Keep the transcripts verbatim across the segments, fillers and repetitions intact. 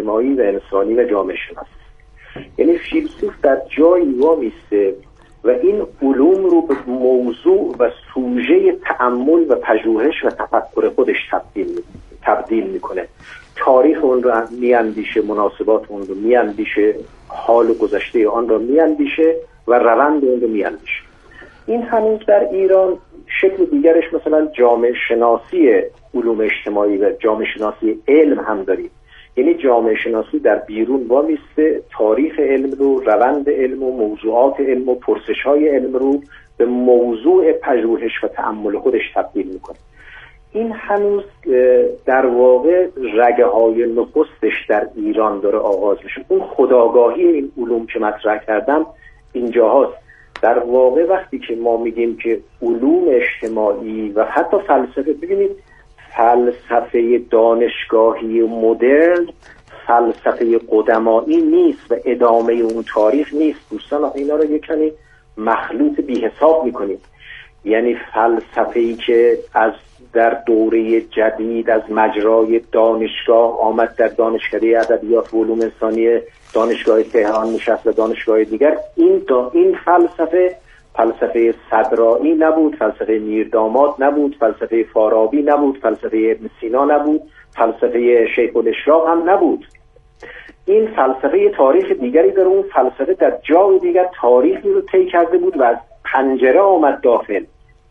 اجتماعی و انسانی و جامعه شناسی. یعنی فیلسوف در جایی وامیسته و این علوم رو به موضوع و سوژه تأمل و پژوهش و تفکر خودش تبدیل تبدیل میکنه. تاریخ اون رو میاندیشه، مناسبات اون رو میاندیشه، حال و گذشته آن رو میاندیشه و روند اون رو میاندیشه. این هنوز در ایران شکل دیگرش مثلا جامعه شناسی علوم اجتماعی و جامعه شناسی علم هم داریم. یعنی جامعه شناسی در بیرون وامیسته تاریخ علم رو، روند علم و موضوعات علم و پرسش‌های علم رو به موضوع پژوهش و تأمل خودش تبدیل میکنه. این هنوز در واقع رگه‌های نخستش در ایران داره آغاز میشه. اون خودآگاهی این علوم که مطرح کردم اینجاست. در واقع وقتی که ما میگیم که علوم اجتماعی و حتی فلسفه، ببینید فلسفه دانشگاهی مدرن فلسفه قدمایی نیست و ادامه اون تاریخ نیست. دوستان اینا رو یک کمی مخلوط بی حساب میکنیم. یعنی فلسفه‌ای که از در دوره جدید از مجرای دانشگاه آمد در دانشکده ادبیات و علوم انسانی دانشگاه تهران نشست و دانشگاه دیگر، این این فلسفه فلسفه صدرایی نبود، فلسفه میرداماد نبود، فلسفه فارابی نبود، فلسفه ابن سینا نبود، فلسفه شیخ الاشراق هم نبود. این فلسفه تاریخ دیگری داره. اون فلسفه در جای دیگر تاریخی رو طی کرده بود و از پنجره آمد داخل.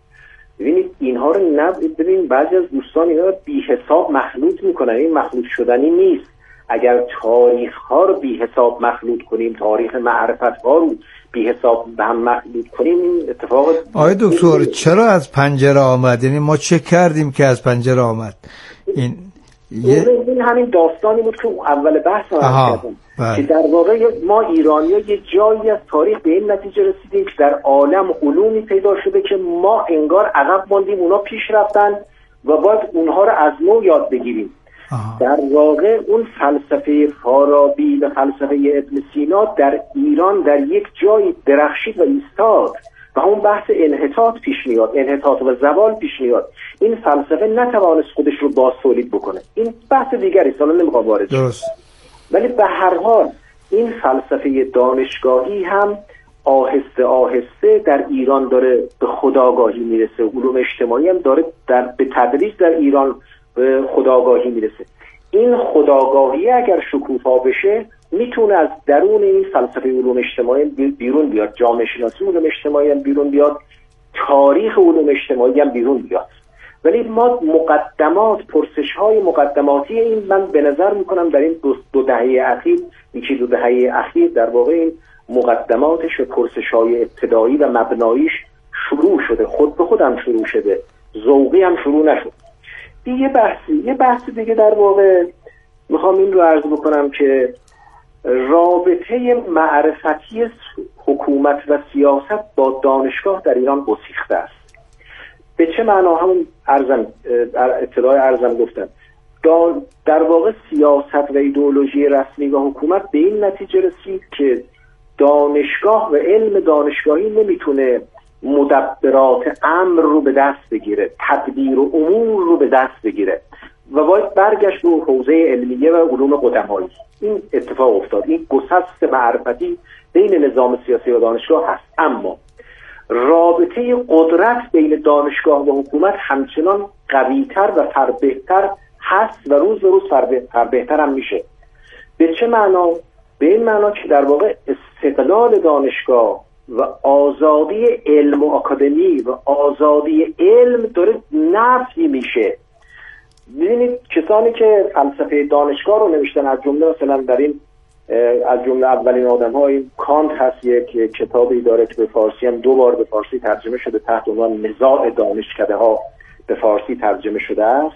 ببینید اینها رو نب... ببینید بعضی از دوستان اینا رو بی حساب مخلوط میکنن. این مخلوط شدنی نیست. اگر تاریخ ها رو بی حساب مخلوط کنیم، تاریخ معرفت ها رو بی حساب به هم مخلوط کنیم، این اتفاق آقای دکتر چرا از پنجره آمد؟ یعنی ما چه کردیم که از پنجره آمد؟ این یه... این همین داستانی بود که اول بحث رو کردم که در واقع ما ایرانی‌ها یه جایی از تاریخ به این نتیجه رسیدیم که در عالم علومی پیدا شده که ما انگار عقب ماندیم، اونا پیش رفتن و باید اونها رو از نو یاد بگیریم. آها. در واقع اون فلسفه فارابی و فلسفه ابن سینا در ایران در یک جایی درخشید و ایستاد و اون بحث انحطاط پیش میاد، انحطاط و زوال پیش میاد. این فلسفه نتوانست خودش رو باز تولید بکنه. این بحث دیگری سال نمیخوام وارد شم. ولی به هر حال این فلسفه دانشگاهی هم آهسته آهسته در ایران داره به خودآگاهی میرسه. علوم اجتماعی هم داره در به تدریج در ایران به خودآگاهی میرسه. این خودآگاهی اگر شکوفا بشه میتونه از درون این فلسفه علوم اجتماعی بیرون بیاد، جامعه شناسی علوم اجتماعی هم بیرون بیاد، تاریخ علوم اجتماعی هم بیرون بیاد. ولی ما مقدمات، پرسش‌های مقدماتی این من به نظر میکنم در این دو, دو دهه اخیر، یکی دو دهه اخیر در واقع این مقدماتش و پرسش‌های ابتدایی و مبناییش شروع شده، خود به خودم شروع شده، ذوقی هم شروع نشد. یه بحثی یه بحث دیگه در واقع میخوام این رو عرض بکنم که رابطه معرفتی حکومت و سیاست با دانشگاه در ایران گسیخته است. به چه معنا؟ همون ارزم ابتدای ارزم گفتم در واقع سیاست و ایدئولوژی رسمی و حکومت به این نتیجه رسید که دانشگاه و علم دانشگاهی نمیتونه مدبرات امر رو به دست بگیره، تدبیر و امور رو به دست بگیره و باید برگشت به حوزه علمیه و علوم قدمایی. این اتفاق افتاد. این گسست معرفتی بین نظام سیاسی و دانشگاه هست، اما رابطه قدرت بین دانشگاه و حکومت همچنان قوی‌تر و فربهتر هست و روز به روز فربهتر هم میشه. به چه معنا؟ به این معنا که در واقع استقلال دانشگاه و آزادی علم و آکادمی و آزادی علم داره نفی میشه. ببینید کسانی که فلسفه دانشگاه رو نوشتن، از جمله مثلا در این از جمله اولین آدم‌های کانت هست، یک کتابی داره که به فارسی هم دو بار به فارسی ترجمه شده تحت عنوان نزاع دانشکده ها، به فارسی ترجمه شده است.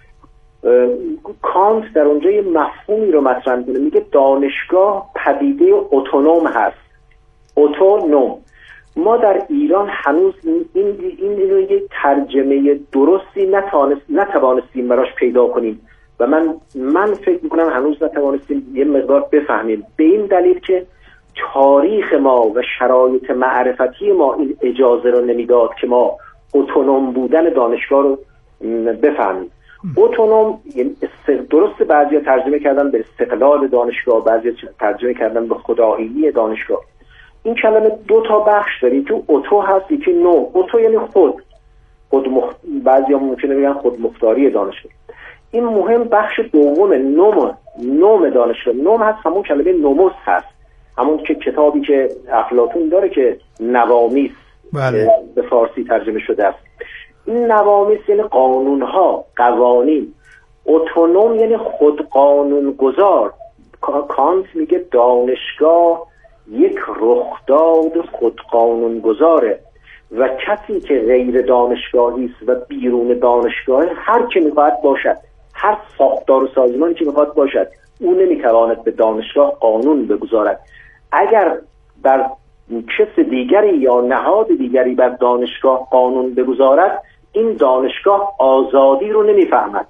کانت در اونجا یه مفهومی رو مطرح می‌کنه، میگه دانشگاه پدیده اتونوم هست. اتونوم. ما در ایران هنوز این این رو یک ترجمه درستی نتوانست نتوانستیم براش پیدا کنیم و من من فکر میکنم هنوز نتوانستیم یه مقدار بفهمیم، به این دلیل که تاریخ ما و شرایط معرفتی ما این اجازه رو نمیداد که ما اتونوم بودن دانشگاه رو بفهمیم. اتونوم درست بعضی ترجمه کردن به استقلال دانشگاه، بعضی ترجمه کردن به خودآیینی دانشگاه. این کلمه دو تا بخش داره، تو اوتو هست یکی نو. اوتو یعنی خود خود مخ... بعضی هم ممکنه بگن خودمختاری دانشگاه. این مهم بخش دوم نوم نوم دانشگاه. نوم هست همون کلمه نوموس هست، همون که کتابی که افلاطون داره که نوامیس بله. به فارسی ترجمه شده است. این نوامیس یعنی قانونها، قوانین. اتونوم یعنی خود قانون گذار. کانت میگه دانشگاه یک رخداد خود قانون گذاره و کسی که غیر دانشگاهی است و بیرون دانشگاه، هر که میخواهد باشد، هر ساختار و سازمانی که میخواهد باشد، او نمیتواند به دانشگاه قانون بگذارد. اگر بر کس دیگری یا نهاد دیگری بر دانشگاه قانون بگذارد، این دانشگاه آزادی رو نمیفهمد،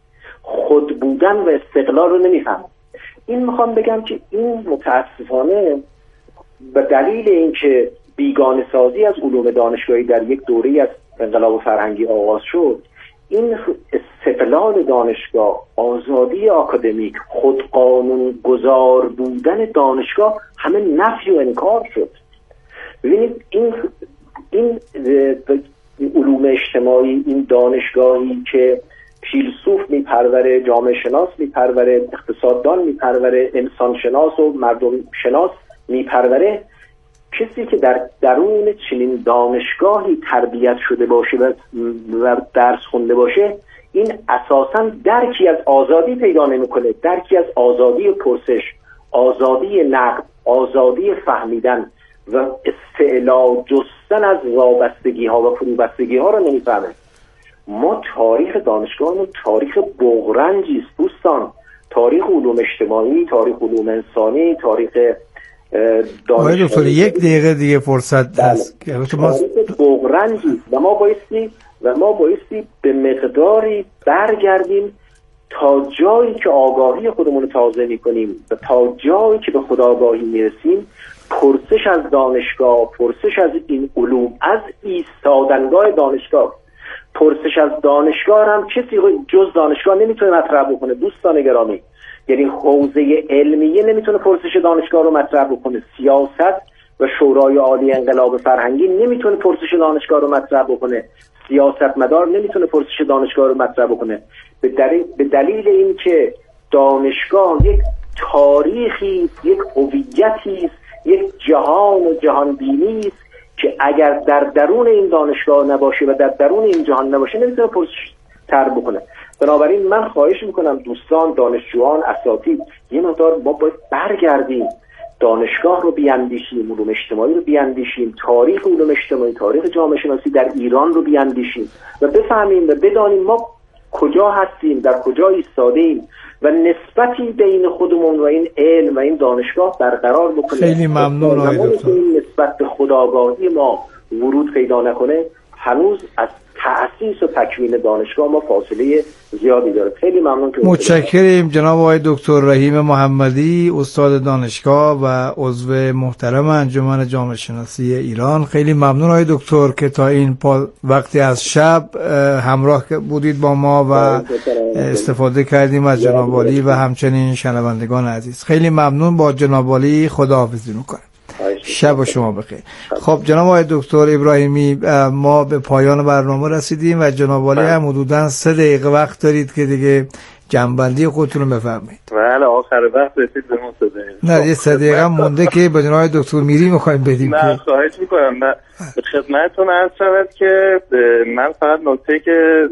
خود بودن و استقلال رو نمیفهمد. این میخوام بگم که این متاسفانه به دلیل اینکه بیگانه سازی از علوم دانشگاهی در یک دوره از انقلاب فرهنگی آغاز شد، این استقلال دانشگاه، آزادی آکادمیک، خود قانون گذار بودن دانشگاه همه نفی و انکار شد. ببینید این این علوم اجتماعی، این دانشگاهی که فیلسوف میپروره، جامعه شناس میپروره، اقتصاددان میپروره، انسان شناس و مردم شناس میپروره، کسی که در درون چنین دانشگاهی تربیت شده باشه و درس خونده باشه، این اساساً درکی از آزادی پیدا نمیکنه، درکی از آزادی پرسش، آزادی نقد، آزادی فهمیدن و استعلا جستن از وابستگی ها و فروبستگی ها رو نمیفهمه. ما تاریخ دانشگاهمون تاریخ بغرنجی است دوستان، تاریخ علوم اجتماعی، تاریخ علوم انسانی، تاریخ آقای دکتر یک دقیقه دیگه فرصت هست که شما بغرنجی و ما بایستی و ما بایستی به مقداری برگردیم تا جایی که آگاهی خودمون رو تازه می‌کنیم و تا جایی که به خودآگاهی میرسیم، پرسش از دانشگاه، پرسش از این علوم، از ایستادنگاه دانشگاه، پرسش از دانشگاه هم کسی جز دانشگاه نمیتونه مطرح بکنه دوستان گرامی. یعنی حوزه علمیه نمیتونه پرسش دانشگاه رو مطرح بکنه، سیاست و شورای عالی انقلاب فرهنگی نمیتونه پرسش دانشگاه رو مطرح بکنه، سیاستمدار نمیتونه پرسش دانشگاه رو مطرح بکنه، به دلیل به دلیل اینکه دانشگاه یک تاریخی، یک هویتی است، یک جهان و جهان بینی است که اگر در درون این دانشگاه نباشه و در درون این جهان نباشه نمیتونه پرسش طرح بکنه. بنابراین من خواهش میکنم دوستان، دانشجویان، اساتید، یه مقدار ما باید برگردیم، دانشگاه رو بیاندیشیم، علوم اجتماعی رو بیاندیشیم، تاریخ علوم اجتماعی، تاریخ جامعه شناسی در ایران رو بیاندیشیم و بفهمیم و بدانیم ما کجا هستیم، در کجا ایستادیم و نسبتی بین خودمون و این علم و این دانشگاه برقرار بکنیم. خیلی ممنون آقای دکتر. این نسبت به خودآگاهی ما ورود پیدا نکنه، هنوز از تأسیس و تکوین دانشگاه ما فاصله زیادی داره. خیلی ممنون که متشکریم جناب آقای دکتر رحیم محمدی، استاد دانشگاه و عضو محترم انجمن جامعه شناسی ایران. خیلی ممنون آقای دکتر که تا این وقتی از شب همراه بودید با ما و استفاده کردیم از جناب عالی و همچنین شنوندگان عزیز. خیلی ممنون، با جناب عالی خداحافظی میکنم. شب و شما بخیر. خب جناب آقای دکتر ابراهیمی، ما به پایان برنامه رسیدیم و جناب عالی هم حدوداً سه دقیقه وقت دارید که دیگه جنبندی خودتون رو بفرمایید. بله آخر وقت رسید به ما سه دقیقه. نه یه سه دقیقه مونده که به جناب دکتر میری میخوایم بدیم. نه خواهش میکنم. نه خدمتتون عرض شود که من فقط نکته که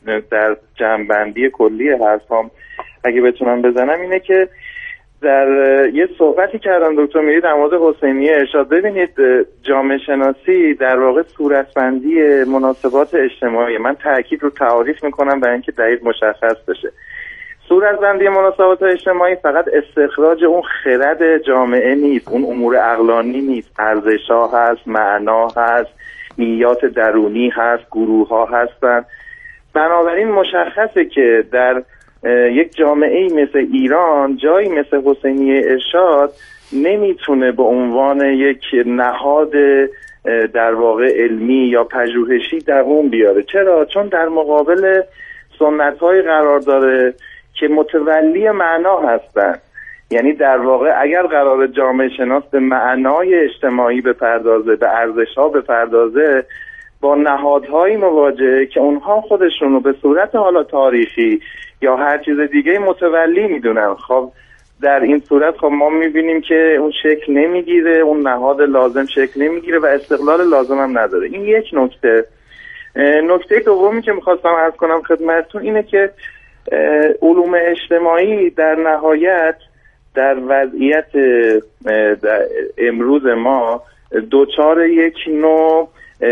در جنبندی کلی حرفام اگه بتونم بزنم اینه که در یه صحبتی کردن دکتر میری در مورد حسینیه ارشاد. ببینید جامعه شناسی در واقع صورتبندی مناسبات اجتماعی، من تاکید رو تعریف میکنم برای اینکه دقیق مشخص بشه. صورتبندی مناسبات اجتماعی فقط استخراج اون خرد جامعه نیست، اون امور عقلانی نیست، ارزش‌ها هست، معنا هست، نیات درونی هست، گروه ها هستن. بنابراین مشخصه که در یک جامعه مثل ایران جایی مثل حسینیه ارشاد نمیتونه به عنوان یک نهاد در واقع علمی یا پژوهشی دوام بیاره. چرا؟ چون در مقابل سنت‌های قرار داره که متولی معنا هستن. یعنی در واقع اگر قرار جامعه شناس به معنای اجتماعی بپردازه، به ارزش‌ها بپردازه، با نهادهایی مواجهه که اونها خودشون رو به صورت حالا تاریخی یا هر چیز دیگه متولی میدونن. خب در این صورت خب ما میبینیم که اون شکل نمیگیره، اون نهاد لازم شکل نمیگیره و استقلال لازم هم نداره. این یک نکته. نکته دومی که میخواستم عرض کنم خدمتتون اینه که علوم اجتماعی در نهایت در وضعیت در امروز ما دوچار یک نوع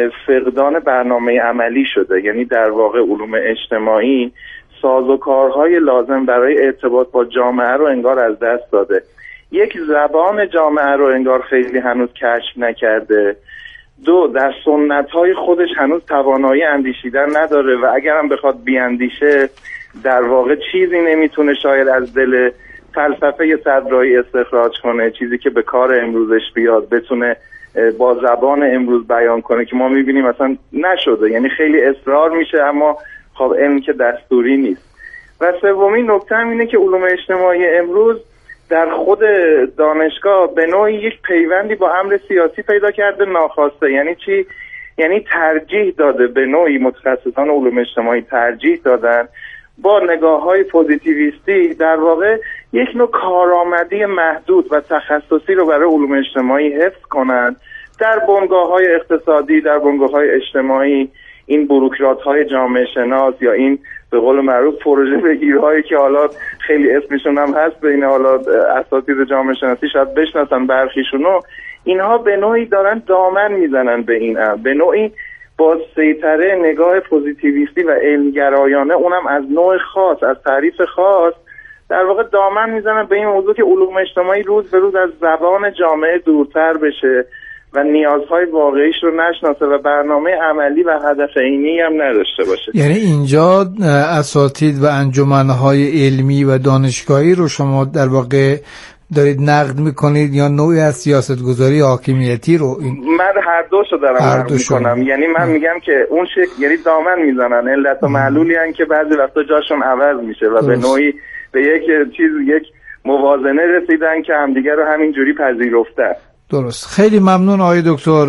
فقدان برنامه عملی شده. یعنی در واقع علوم اجتماعی سازوکارهای لازم برای ارتباط با جامعه رو انگار از دست داده. یک، زبان جامعه رو انگار خیلی هنوز کشف نکرده. دو، در سنت‌های خودش هنوز توانایی اندیشیدن نداره و اگرم بخواد بیاندیشه در واقع چیزی نمیتونه شاید از دل فلسفه صدرایی استخراج کنه، چیزی که به کار امروزش بیاد بتونه با زبان امروز بیان کنه که ما میبینیم اصلا نشده. یعنی خیلی اصرار میشه اما خب علم که دستوری نیست. و سومین نکته هم اینه که علوم اجتماعی امروز در خود دانشگاه به نوعی یک پیوندی با امر سیاسی پیدا کرده ناخواسته. یعنی چی؟ یعنی ترجیح داده، به نوعی متخصصان علوم اجتماعی ترجیح دادن با نگاه‌های پوزیتیویستی در واقع یک نوع کارآمدی محدود و تخصصی رو برای علوم اجتماعی حفظ کنند. در بنگاه‌های اقتصادی، در بنگاه‌های اجتماعی این بوروکرات‌های جامعه شناس یا این به قول معروف پروژه بگیرهایی که حالا خیلی اسمشون هم هست بین حالا اساتید جامعه شناسی شاید بشناسن برخیشونو، اینها به نوعی دارن دامن میزنن به این امر، به نوعی با سیطره نگاه پوزیتیویستی و علمگرایانه اونم از نوع خاص، از تعریف خاص، در واقع دامن میزنن به این موضوع که علوم اجتماعی روز به روز از زبان جامعه دورتر بشه و نیازهای واقعیش رو نشناسه و برنامه عملی و هدف عینی هم نداشته باشه. یعنی اینجا اساتید و انجمنهای علمی و دانشگاهی رو شما در واقع دارید نقد میکنید یا نوعی از سیاستگذاری حاکمیتی رو؟ این... من هر دوشو دارم نقد میکنم. یعنی من میگم که اون شکل یعنی دامن میزنن، علت و معلولی هن که بعضی وقتا جاشون عوض میشه و به نوعی به یک چیز یک موازنه رسیدن که همدیگه رو همینجوری پذیرفتن. درست. خیلی ممنون آقای دکتر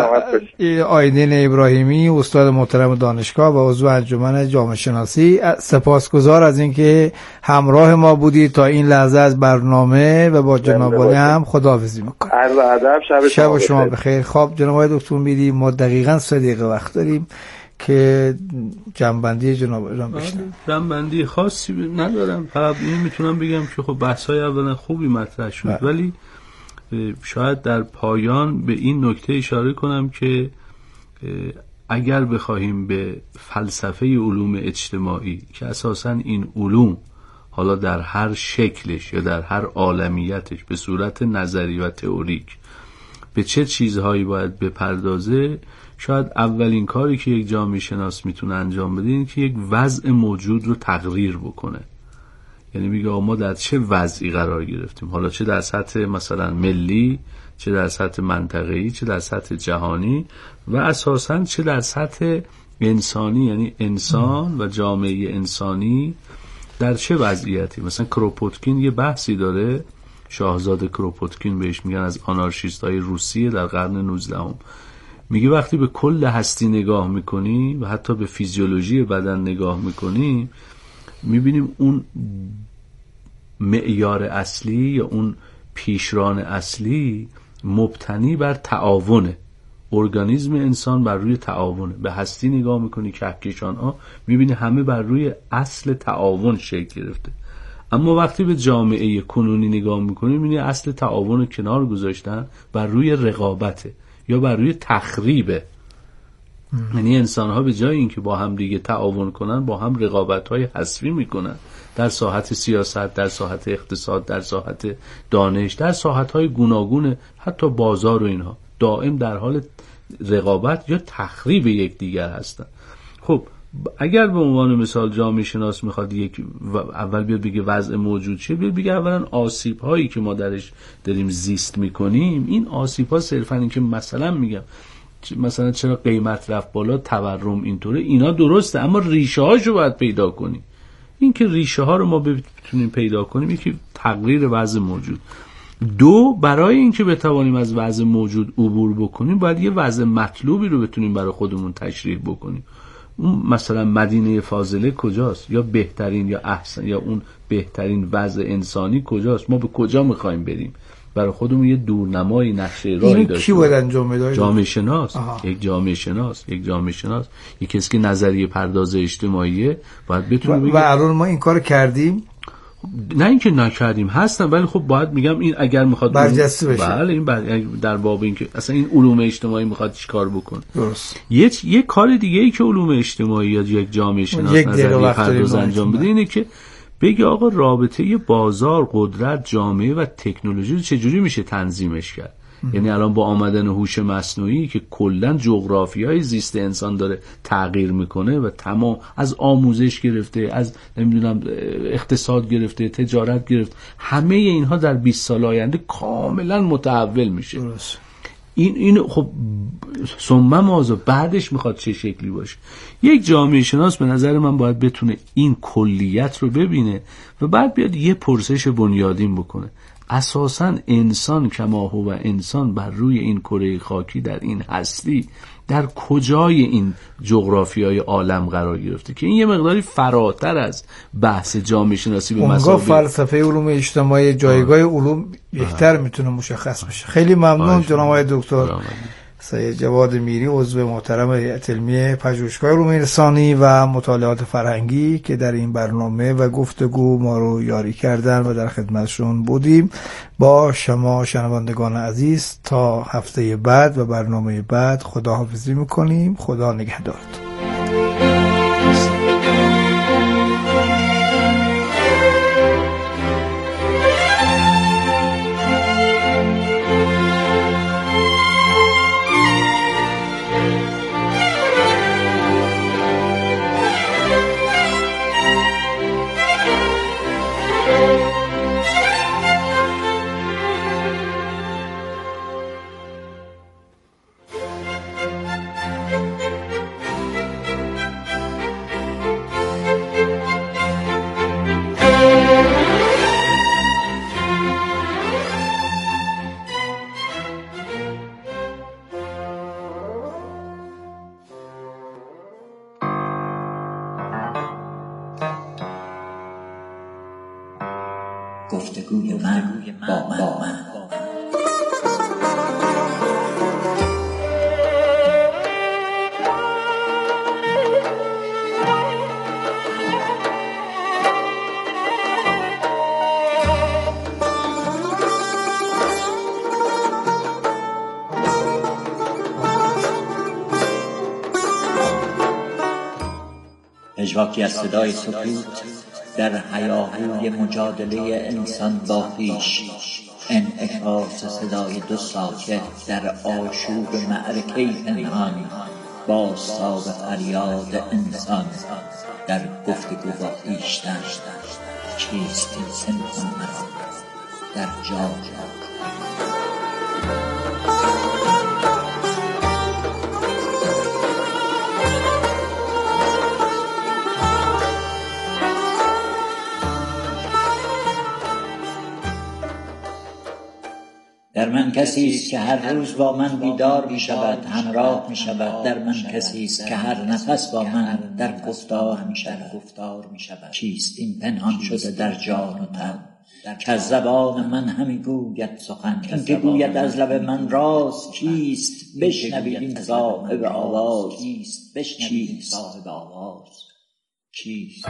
آیدین ابراهیمی، استاد محترم دانشگاه و عضو انجمن جامعه شناسی. سپاسگزار از اینکه همراه ما بودید تا این لحظه از برنامه و با جناب عالی هم خداحافظی میکنم. عرض ادب، شب شما, شما بخیر. خب جناب آقای دکتر میدی ما دقیقاً سه دقیقه وقت داریم که جنبندی جناب ایران بشنم. جنبندی خاصی ندارم، فقط این میتونم بگم که خب بحث‌های اولا خوبی مطرح شد بله. ولی شاید در پایان به این نکته اشاره کنم که اگر بخواهیم به فلسفه علوم اجتماعی که اساساً این علوم حالا در هر شکلش یا در هر عالمیتش به صورت نظری و تئوریک به چه چیزهایی باید بپردازه، شاید اولین کاری که یک جامعه شناس میتونه انجام بده این که یک وضع موجود رو تغییر بکنه. یعنی میگه ما در چه وضعی قرار گرفتیم، حالا چه در سطح مثلا ملی، چه در سطح منطقه‌ای، چه در سطح جهانی و اساساً چه در سطح انسانی، یعنی انسان و جامعه انسانی در چه وضعیتی. مثلا کروپوتکین یه بحثی داره، شاهزاده کروپوتکین بهش میگن، از آنارشیست‌های روسیه در قرن نوزدهم. میگه وقتی به کل هستی نگاه میکنی و حتی به فیزیولوژی بدن نگاه میکنی، میبینیم اون معیار اصلی یا اون پیشران اصلی مبتنی بر تعاونه. ارگانیسم انسان بر روی تعاونه. به هستی نگاه میکنی، کهکشان ها، میبینی همه بر روی اصل تعاون شکل گرفته. اما وقتی به جامعه کنونی نگاه میکنی، میبینی اصل تعاون رو کنار گذاشتن، بر روی رقابته یا بر روی تخریبه. یعنی انسان ها به جای اینکه با هم دیگه تعاون کنن، با هم رقابت های حذفی میکنن در ساحت سیاست، در ساحت اقتصاد، در ساحت دانش، در ساحت های گوناگون، حتی بازار و اینها دائم در حال رقابت یا تخریب یکدیگر هستن. خب اگر به عنوان مثال جامعه شناس میخواد یک اول بیاد بگه وضع موجود چیه، بیاد بگه اولا آسیب هایی که ما درش داریم زیست میکنیم، این آسیب ها صرفا این که مثلا میگم مثلا چرا قیمت رفت بالا، تورم اینطوره، اینا درسته، اما ریشه هاشو باید پیدا کنیم. این که ریشه ها رو ما بتونیم پیدا کنیم، یکی تغییر وضع موجود. دو، برای اینکه بتوانیم از وضع موجود عبور بکنیم باید یه وضع مطلوبی رو بتونیم برای خودمون تشریح بکنیم. اون مثلا مدینه فاضله کجاست، یا بهترین یا احسن یا اون بهترین وضع انسانی کجاست، ما به کجا میخوایم بریم، برای خودمون یه دورنمای نقشه راهی داشته. کی باید انجام بده؟ جامعه شناس. یک جامعه شناس یک جامعه شناس یک کسی که نظریه پرداز اجتماعیه باید بتونه بگه. و الان ما این کار کردیم، نه اینکه نکردیم، هستن، ولی خب باید میگم این اگر میخواد برجسته بشه. بله این بر... در باب این که اصلا این علوم اجتماعی میخواد چیکار بکنه. درست. یه یه کار دیگه ای که علوم اجتماعی یا یک جامعه شناس نظریه پرداز انجام بده اینه که بگه آقا رابطه بازار، قدرت، جامعه و تکنولوژی رو چجوری میشه تنظیمش کرد. یعنی الان با آمدن هوش مصنوعی که کلا جغرافیای زیست انسان داره تغییر میکنه و تمام از آموزش گرفته، از نمیدونم اقتصاد گرفته، تجارت گرفت، همه اینها در بیست سال آینده کاملا متحول میشه. درست. این این خب ثم ماذا، بعدش میخواد چه شکلی باشه. یک جامعه شناس به نظر من باید بتونه این کلیت رو ببینه و بعد بیاد یه پرسش بنیادین بکنه. اساساً انسان کما هو انسان بر روی این کره خاکی در این هستی در کجای این جغرافیای عالم قرار گرفته که این یه مقداری فراتر از بحث جامعه شناسی به مسابقه فلسفه علوم اجتماعی جایگاه علوم بهتر میتونه مشخص بشه. خیلی ممنون جناب آقای دکتر سید جواد میری، عضو محترم هیئت علمی پژوهشگاه علوم انسانی و مطالعات فرهنگی که در این برنامه و گفتگو ما رو یاری کردن و در خدمتشون بودیم. با شما شنوندگان عزیز تا هفته بعد و برنامه بعد خداحافظی میکنیم. خدا نگهدارت. گفتگوی من با من, با من. پژواکی از صدای سکوت در هیاهوی مجادله انسان با خویش، انعکاس صدای دو ساکت در آشوب معرکه پنهان، بازتاب فریاد انسان در گفتگو با خویشتن. چیست این سمت مرا در جا در من کسی است که هر روز با من بیدار می شود، همراه می شود. در من کسی است که هر نفس با من در گفتار می شود. چیست این پنهان شده در جان و تن که از زبان من همی گوید سخن؟ این که گوید از لب من راست چیست؟ بشنوید این صاحب آواز چیست؟ چیست صاحب آواز چیست؟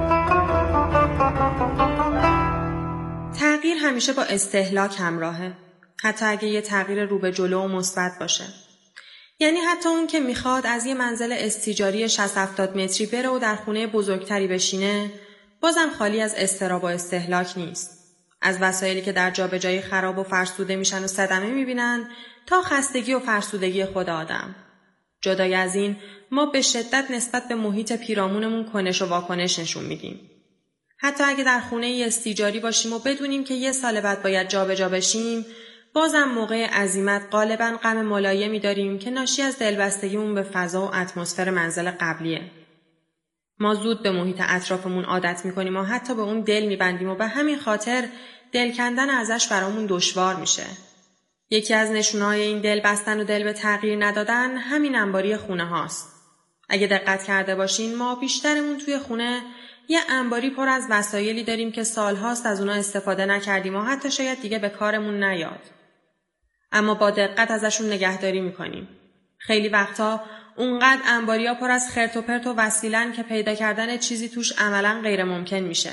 همیشه با استهلاک همراهه. حتی اگه یه تغییر رو به جلو و مثبت باشه. یعنی حتی اون که میخواد از یه منزل استیجاری شصت هفتاد متری بره و در خونه بزرگتری بشینه، بازم خالی از اضطراب و استهلاک نیست. از وسایلی که در جابجایی خراب و فرسوده میشن و صدمه میبینن تا خستگی و فرسودگی خود آدم. جدای از این، ما به شدت نسبت به محیط پیرامونمون کنش و واکنش نشون میدیم. حتی اگه در خونه استیجاری باشیم و بدونیم که یه سال بعد باید جابجا بشیم، بازم موقع عزیمت غالباً غم ملایمی داریم که ناشی از دلبستگیمون به فضا و اتمسفر منزل قبلیه. ما زود به محیط اطرافمون عادت میکنیم و حتی به اون دل میبندیم و به همین خاطر دل کندن ازش برامون دشوار میشه. یکی از نشونه‌های این دل بستن و دل به تغییر ندادن همین انباری خونه هاست. اگه دقت کرده باشین، ما بیشترمون توی خونه یه انباری پر از وسایلی داریم که سالهاست از اونا استفاده نکردیم و حتی شاید دیگه به کارمون نیاد. اما با دقت ازشون نگهداری میکنیم. خیلی وقتا اونقدر انباریا پر از خرت و پرت و وسیلن که پیدا کردن چیزی توش عملاً غیر ممکن میشه.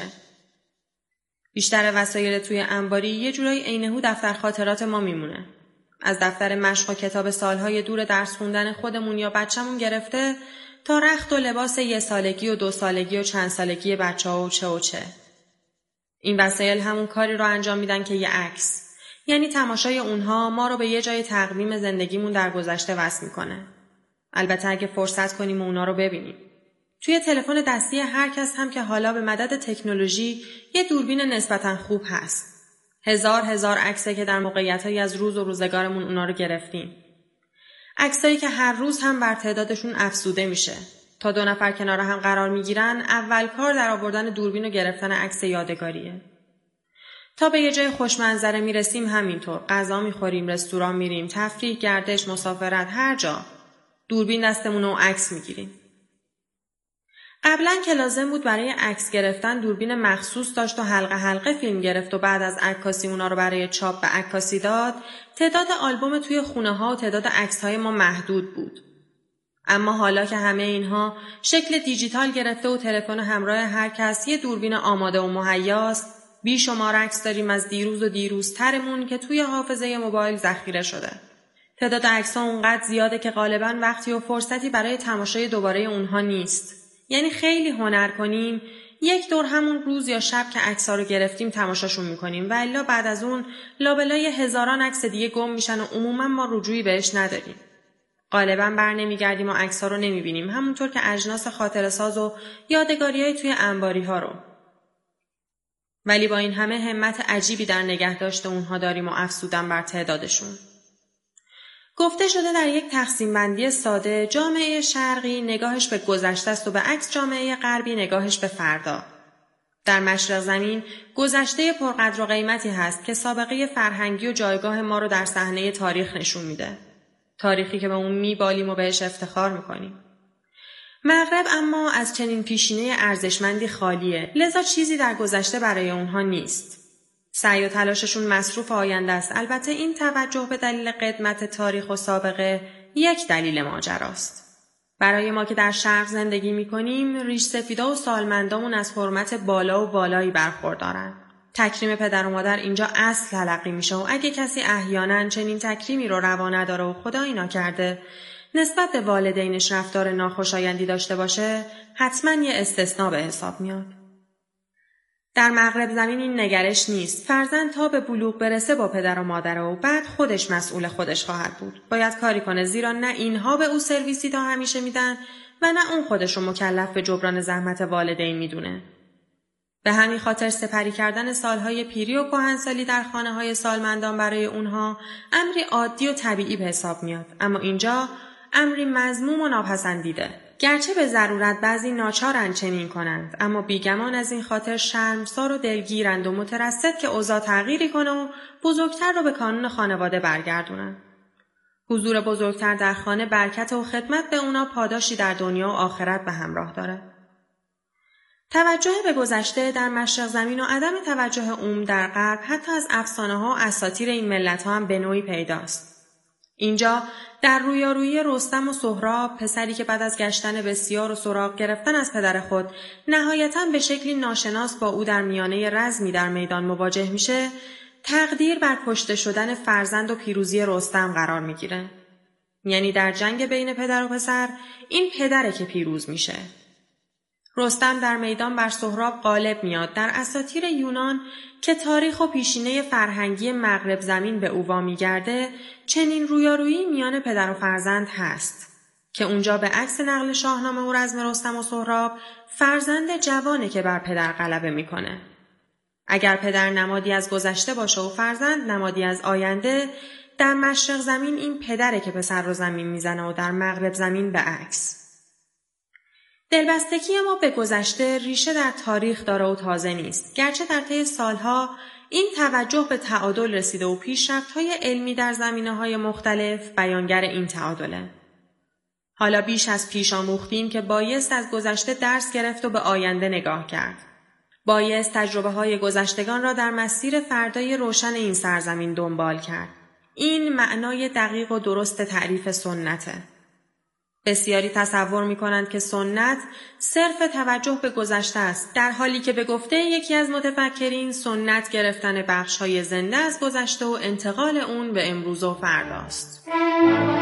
بیشتر وسایل توی انباری یه جورایی عینه‌هو دفتر خاطرات ما میمونه. از دفتر مشق و کتاب سالهای دور درس خوندن خودمون یا بچه‌مون گرفته تا رخت و لباس یه سالگی و دو سالگی و چند سالگی بچه‌ها و چه و چه. این وسایل همون کاری رو انجام میدن که یه عکس. یعنی تماشای اونها ما رو به یه جای تقویم زندگیمون در گذشته وصل میکنه. البته اگه فرصت کنیم و اونا رو ببینیم. توی تلفن دستی هر کس هم که حالا به مدد تکنولوژی یه دوربین نسبتاً خوب هست. هزار هزار عکسه که در موقعیت‌های از روز و روزگارمون اونا رو گرفتیم. عکسایی که هر روز هم بر تعدادشون افزوده میشه. تا دو نفر کنار هم قرار میگیرن، اول کار در آوردن دوربین و گرفتن عکس یادگاریه. تا به یه جای خوشمنظره میرسیم همینطور. غذا میخوریم، رستوران میریم، تفریح، گردش، مسافرت، هر جا. دوربین دستمون و عکس میگیریم. قبلا که لازم بود برای عکس گرفتن دوربین مخصوص داشت و حلقه حلقه فیلم گرفت و بعد از عکاسی اونا رو برای چاپ به عکاسی داد، تعداد آلبوم توی خونه ها و تعداد عکس های ما محدود بود. اما حالا که همه اینها شکل دیجیتال گرفته و تلفن همراه هر کس یه دوربین آماده و مهیاست، بیشمار عکس داریم از دیروز و دیروزترمون که توی حافظه موبایل ذخیره شده. تعداد عکس‌ها اونقدر زیاده که غالباً وقتی و فرصتی برای تماشای دوباره اونها نیست. یعنی خیلی هنر کنیم، یک دور همون روز یا شب که عکس‌ها رو گرفتیم تماشاشون می‌کنیم و الا بعد از اون لابلای هزاران عکس دیگه گم میشن و عموماً ما رجوعی بهش نداریم. غالباً بر نمیگردیم و عکس‌ها رو نمی‌بینیم، همونطور که اجناس خاطره‌ساز و یادگاری‌های توی انباری‌ها رو. ولی با این همه همت عجیبی در نگهداشت اونها داریم و افزودن بر تعدادشون. گفته شده در یک تقسیم بندی ساده، جامعه شرقی نگاهش به گذشته است و به عکس جامعه غربی نگاهش به فردا. در مشرق زمین گذشته پرقدر و قیمتی هست که سابقه فرهنگی و جایگاه ما رو در صحنه تاریخ نشون میده. تاریخی که به اون میبالیم و بهش افتخار میکنیم. مغرب اما از چنین پیشینه ارزشمندی خالیه، لذا چیزی در گذشته برای اونها نیست. سعی و تلاششون مصروف آینده است. البته این توجه به دلیل قدمت تاریخ و سابقه یک دلیل ماجراست. برای ما که در شرق زندگی می‌کنیم، ریش سفیدا و سالمندامون از حرمت بالا و بالایی برخوردارن. تکریم پدر و مادر اینجا اصل تلقی میشه و اگه کسی احیانا چنین تکریمی رو روا نداره و خدایی نکرده نسبت به والدینش رفتار ناخوشایندی داشته باشه، حتما یه استثناء به حساب میاد. در مغرب زمین این نگرش نیست. فرزند تا به بلوغ برسه با پدر و مادر و بعد خودش مسئول خودش خواهد بود. باید کاری کنه، زیرا نه اینها به او سرویسی تا همیشه میدن و نه اون خودش رو مکلف به جبران زحمت والدین میدونه. به همین خاطر سپری کردن سالهای پیری و کهنسالی در خانه‌های سالمندان برای اونها امری عادی و طبیعی به حساب میاد. اما اینجا امری مذموم و ناپسندیده. گرچه به ضرورت بعضی ناچارن چنین کنند، اما بیگمان از این خاطر شرمسار و دلگیرند و مترصد که اوضاع تغییری کنه و بزرگتر رو به کانون خانواده برگردونن. حضور بزرگتر در خانه برکت و خدمت به اونا پاداشی در دنیا و آخرت به همراه داره. توجه به گذشته در مشرق زمین و عدم توجه عموم در غرب حتی از افسانه‌ها و اساطیر این ملت‌ها هم به نوعی پیداست. اینجا در رویارویی رستم و سهراب، پسری که بعد از گشتن بسیار و سراغ گرفتن از پدر خود نهایتاً به شکلی ناشناس با او در میانه رزمی در میدان مواجه میشه، تقدیر بر کشته شدن فرزند و پیروزی رستم قرار میگیره. یعنی در جنگ بین پدر و پسر این پدره که پیروز میشه. رستم در میدان بر سهراب غالب میاد. در اساطیر یونان که تاریخ و پیشینه فرهنگی مغرب زمین به او وامیگرده، چنین رویارویی میان پدر و فرزند هست که اونجا به عکس نقل شاهنامه و رزم رستم و سهراب، فرزند جوانه که بر پدر غلبه میکنه. اگر پدر نمادی از گذشته باشه و فرزند نمادی از آینده، در مشرق زمین این پدره که پسر رو زمین میزنه و در مغرب زمین به عکس. دلبستگی ما به گذشته ریشه در تاریخ داره و تازه نیست، گرچه در طی سالها این توجه به تعادل رسیده و پیشرفت‌های علمی در زمینه‌های مختلف بیانگر این تعادله. حالا بیش از پیش آموختیم که بایست از گذشته درس گرفت و به آینده نگاه کرد. بایست تجربه‌های گذشتگان را در مسیر فردای روشن این سرزمین دنبال کرد. این معنای دقیق و درست تعریف سنته. بسیاری تصور می‌کنند که سنت صرف توجه به گذشته است، در حالی که به گفته یکی از متفکرین سنت گرفتن بخش‌های زنده از گذشته و انتقال اون به امروز و فرداست.